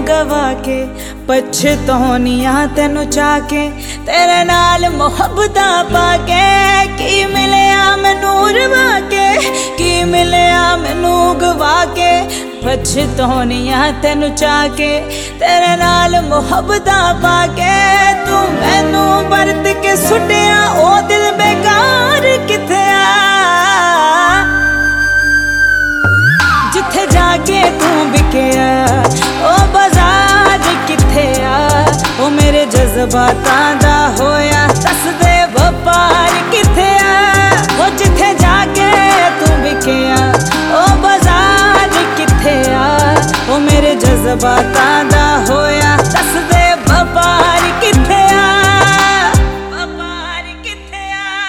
गवा के पछतौनियां तेनू चाह के तेरे नाल मुहब्बतां पाके की मिलिया मैनू रवा के की मिलिया मैनू गवा के पछतौनियां तेनू चाह के तेरे नाल मुहब्बतां पाके तू मैनू बरत के सुटिया ओ दिल बेकार किथे आ जिथे जाके तू बिकिया ओ बाजार किथे आ ओ मेरे जज्बातां दा होया दस दे व्यापार किथे आ ओ जिथे जाके तू बिकिया ओ बाजार किथे आ ओ मेरे जज्बातां दा होया दस दे व्यापार किथे आ व्यापार किथे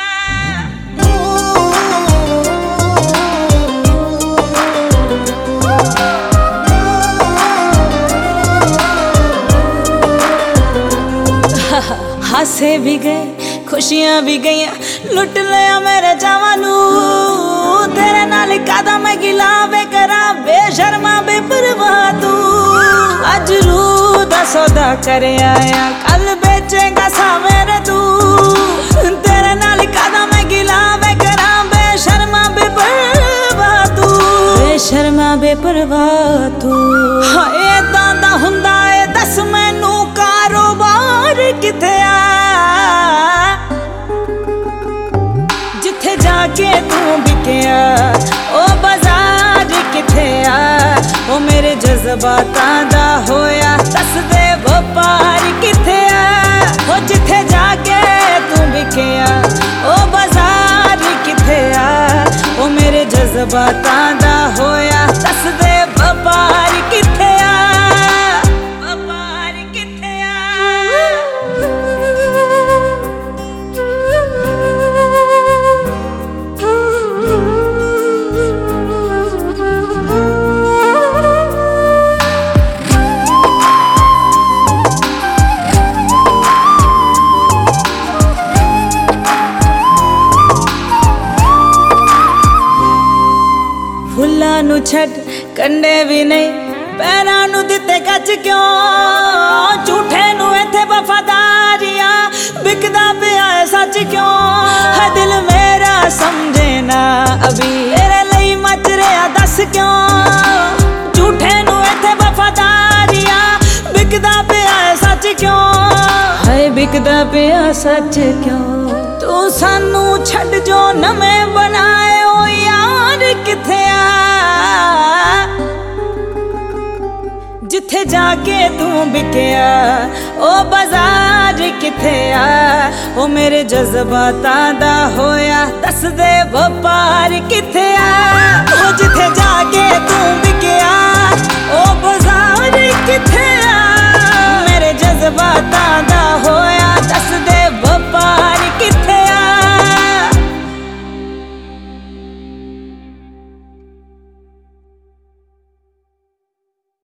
आ हासे भी गए खुशियां भी गई लुट लिया मेरे जावानू तेरे नाल कादा मैं गिलावे करा बेशर्मा बेपरवाह तू अज रूह दा सौदा कर आया कल बेचेगा सा मेरे तू तेरे नाल कादा मैं गिलावे करा बेशर्मा बेपरवाह तू बेशर्मा बेपरवाह तू हाय दांदा हुंदा ए दस मैनू कारोबार किथे आ जिथे जाके तू बिकिया ओ बाजार किथे आ ओ मेरे जज्बातां दा होया दस दे व्यापार किथे आ ओ जिथे जाके तू बिकिया ओ बाजार किथे आ ओ मेरे जज्बातां दा होया दस दे व्यापार किथे आ व्यापार किथे फुल्लां नू छड्ड कंडे भी नहीं पैरां नू दिते गज क्यों झूठे नू इत्थे वफादारियां बिकदा पिया है सच क्यों है दिल मेरा समझे ना अभी तेरे लई मच रहा दस क्यों झूठे नू इत्थे वफादारियां बिकदा पिया है सच क्यों है बिकदा पिया सच क्यों तू सानू छड्ड जो नवें बनाए ओ यार किथे आ जिथे जाके तू बिकिया ओ बाजार किथे आ ओ मेरे जज्बातां दा होया दस दे व्यापार किथे आ ओ जिथे जाके तू बिकिया ओ